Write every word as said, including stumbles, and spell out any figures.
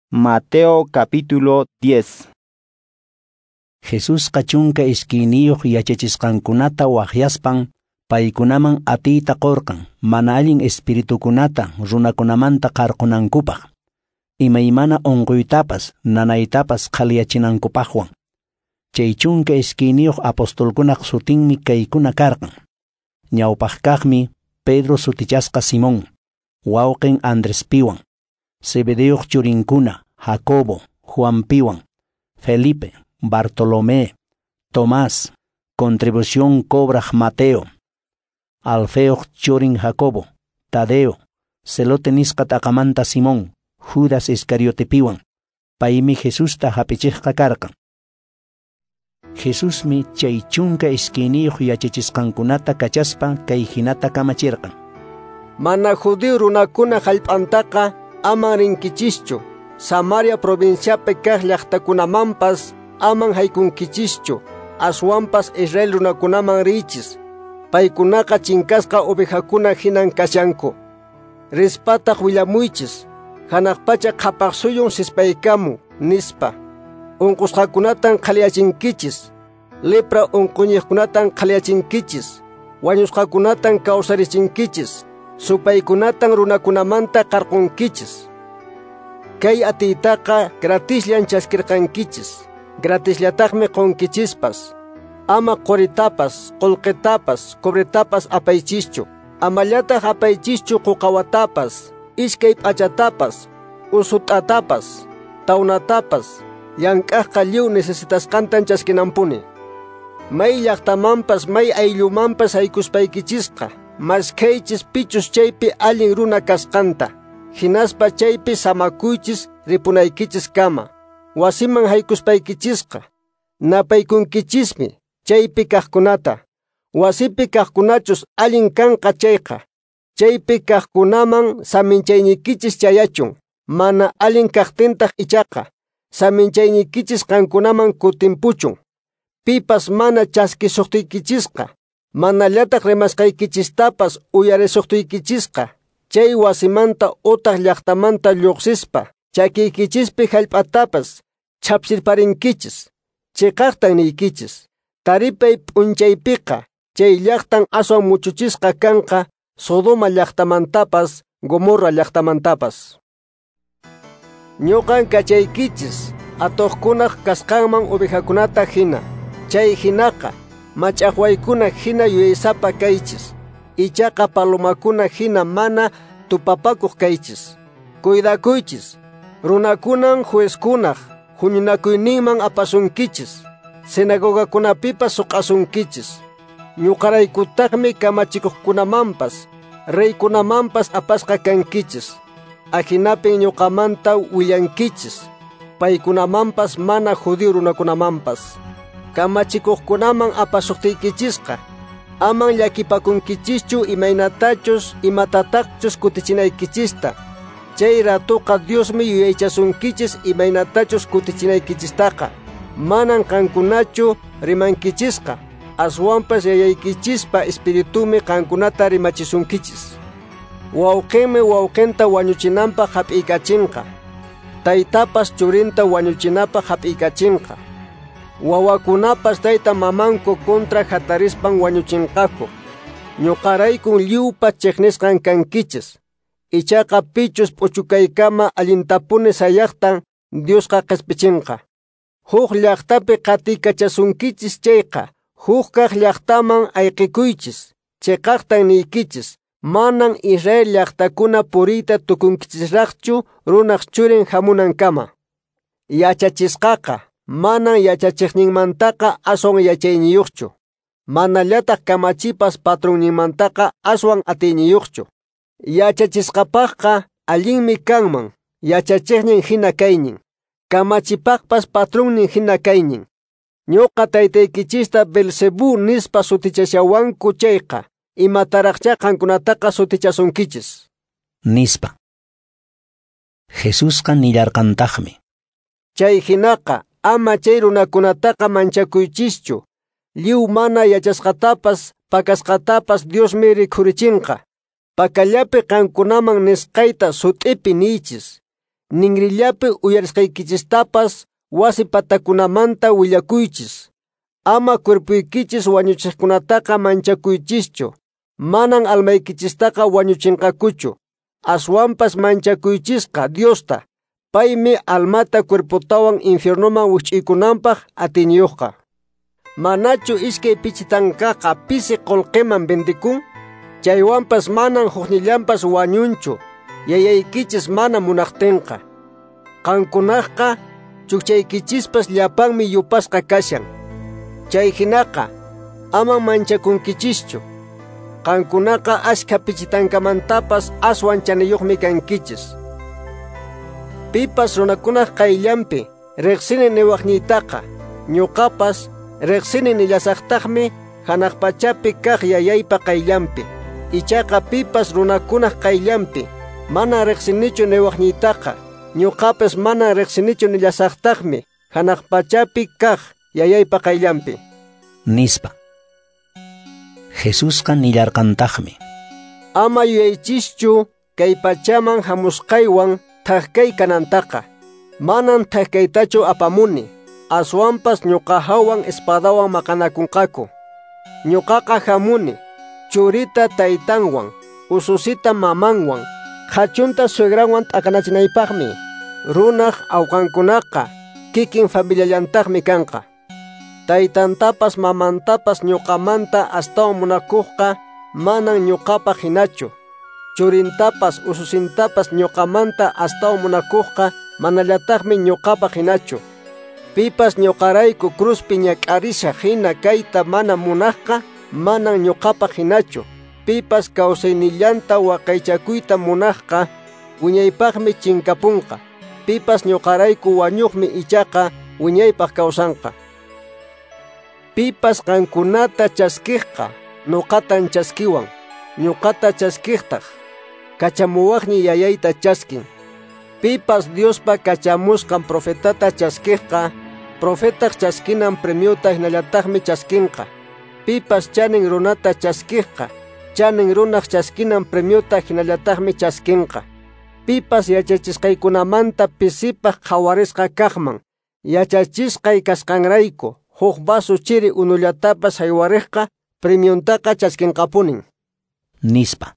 Mateo capítulo diez. Jesús kachunka iskiniyuq yachachisqankunata waqyaspan paykunaman atiyta qorqan mana allin espiritukunata runakunamanta qarqunankupaq imaymana unquytapas nanaytapas qhalyachinankupaqwan. Chay chunka iskiniyuq apostolkunaq sutinmi kaykuna karqan: ñawpaq kaqmi Pedro sutichasqa Simón, wawqin Andrespiwan, Zebedeuq churinkuna Jacobo, Juanpiwan, Felipe, Bartolomé, Tomás, contribución cobraj Mateo, Alfeuq churin Jacobo, Tadeo, Zelote nisqa taqamanta Simón, Judas Iscariotepiwan, paymi Jesusta hapichiqqa karqan. Jesusmi chay chunka iskiniyuq yachachisqankunata kachaspa kay hinata kamachirqan: Mana judío runakuna hallp'antaqa aman rinkichischu, Samaria provinciapi kaq llaqtakunamanpas aman haykunkichischu, aswanpas Israel runakunaman riychis. Paykunaqa chinkasqa ovejakuna hinan kashanku. Rispataq willamuychis, hanaq pacha qhapaq suyun sispaykamu nispa. Unqusqakunatan qhalyachinkichis, lepra unquñiqkunatan qhalyachinkichis, wañusqakunatan kawsarichinkichis, supaykunatan runakunamanta qarqunkichis. Kay atiytaqa gratisllan chaskirqankichis, gratisllataqmi qonkichispas. Ama qoritapas, qolqetapas, cobretapas apaychischu, amallataq apaychischu quqawatapas, iskay p'achatapas, usut'atapas, tawnatapas, yank'aqqa lliw necesitasqantan chaskinampuni. May llaqtamanpas may ayllumanpas haykuspaykichisqa, maskaychis pichus chaypi allin runa kasqanta, hinaspa chaypi samakuychis ripunaykichis kama. Wasiman haykuspaykichisqa, napaykunkichismi chaypi kaqkunata. Wasipi kaqkunachus allin kanqa chayqa, chaypi kaqkunaman saminchaynikichis chayachun, mana allin kaqtintaq ichaqa saminchaynikichis qankunaman kutimpuchun. Pipas mana chaskisuqtiykichisqa, manallataq rimasqaykichistapas uyarisuqtiykichisqa, chay wasimanta utaq llaqtamanta lluqsispa chakiykichispi hallp'atapas chapsirparinkichis, chiqaqtan niykichis. Taripay p'unchaypiqa chay llaqtan aswan muchuchisqa kanqa Sodoma llaqtamantapas Gomorra llaqtamantapas. Ñuqan kachaykichis atuqkunaq kasqanman ovejakunata hina. Chay hinaqa mach'aqwaykuna hina yuyaysapa kaychis, ichaqa palomakuna hina mana tupapakuq kaychis. Cuidakuychis, runakunan juezkunaq huñunakuyninman apasunkichis, sinagogakunapipas suqasunkichis. Ñuqaraykutaqmi kamachikuqkunamanpas, reykunamanpas apasqa kankichis. Ahinapin ñuqamanta willankichis, paykunamanpas mana judío runakunamanpas. Kamachikuqkunaman apasuqtiykichisqa, aman llakipakunkichischu imaynatachus imatataqchus kutichinaykichista. Chay ratuqa Diosmi yuyaychasunkichis imaynatachus kutichinaykichistaqa. Manan qankunachu rimankichisqa, aswanpas yayaykichispa espiritumi qankunata rimachisunkichis. Wawqinmi wawqinta wañuchinanpaq hap'iykachinqa, taytapas churinta wañuchinapaq hap'iykachinqa. Wawakunapas tayta mamanku kontra hatarispan wañuchinqaku. Ñuqaraykun lliwpa chiqnisqan kankichis, ichaqa pichus p'uchukaykama allintapuni sayaqtan Diosqa qhispichinqa. Huk llaqtapi qatiykachashunkichis chayqa, huk kaq llaqtaman ayqikuychis, chiqaqtan niykichis, manan Israel llaqtakuna puriyta tukunkichisraqchu runaq churin hamunankama. Yachachisqaqa manan yachachiqninmantaqa aswan yachayniyuqchu, manallataq kamachipas patronninmantaqa aswan atiyniyuqchu. Yachachisqapaqqa allinmi kanman, yachachiqnin hina kaynin, kamachipaqpas patronnin hina kaynin. Ñuqa taytaykichista Belzebú nispa sutichashawanku chayqa, imataraqcha qankunataqa sutichasunkichis nispa. Jesusqa nillarqantaqmi: Chay hinaqa ama chay runakunataqa manchakuychischu, lliw mana yachasqatapas pakasqatapas Diosmi rikhurichinqa. Pakallapi qankunaman nisqayta sut'ipi niychis, ningrillapi uyarisqaykichistapas wasi patakunamanta willakuychis. Ama cuerpuykichis wañuchiqkunataqa manchakuychischu, manan almaykichistaqa wañuchinqakuchu. Aswanpas manchakuychisqa Diosta, paymi almata cuerpotawan infiernoman wich'iykunanpaq atiñuqqa. Manachu iskay pichitankaqa pisi qolqeman bendikun? Chaywanpas manan huknillanpas wañunchu, yayaykichis mana munaqtinqa. Qankunaqqa chukchaykichispas llapanmi yupasqa kashan. Chay hinaqa aman manchakunkichischu. Qankunaqa ashka pichitankamantapas aswan chaniyuqmi kankichis. Pipas runakunaq qayllanpi riqsini niwaqniytaqa, ñuqapas riqsini nillasaqtaqmi hanaq pachapi kaq yayaypa qayllanpi. Ichaqa pipas runakunaq qayllanpi mana riqsinichu niwaqniytaqa, ñuqapas mana riqsinichu nillasaqtaqmi hanaq pachapi kaq yayaypa qayllanpi. Nispa. Jesusqa nillarqantaqmi. Ama yuyaychischu kay pachaman hamusqaywan thaqkay kanantaqa. Manan thaqkaytachu apamuni, aswanpas ñuqahawan espadawan maqanakunqaku. Ñuqaqa hamuni, churita taytanwan, ususita mamanwan, hachunta suegranwan t'akanachinaypaqmi. Runaq awqankunaqa kikin familiallantaqmi kanqa. Taytantapas mamantapas ñuqamanta astawan munakuqqa manan ñuqapaq hinachu. Churintapas ususintapas ñuqamanta astawan munakuqqa manallataqmi ñuqapaq hinachu. Pipas ñuqarayku cruzpi ñak'arisha hina kayta mana munaqqa manan ñuqapaq hinachu. Pipas kawsaynillanta waqaychakuyta munaqqa wiñaypaqmi chinkapunqa. Pipas ñuqarayku wañuqmi ichaqa wiñaypaq kawsanqa. Pipas qankunata chaskiqqa ñuqatan chaskiwan, ñuqata chaskiqtaq kachamuwaqni yayayta chaskin. Pipas Diospa kachamusqan profetata chaskiqqa profetaq chaskinan premiuta hinallataqmi chaskinqa. Pipas chanin runata chaskiqqa chanin runaq chaskinan premiuta hinallataqmi chaskinqa. Pipas yachachisqaykunamanta pisipaq qhawarisqa kaqman yachachisqay kasqanrayku huk vaso chiri unullatapas haywariqqa premiuntaqa chaskinqapunin. Nispa.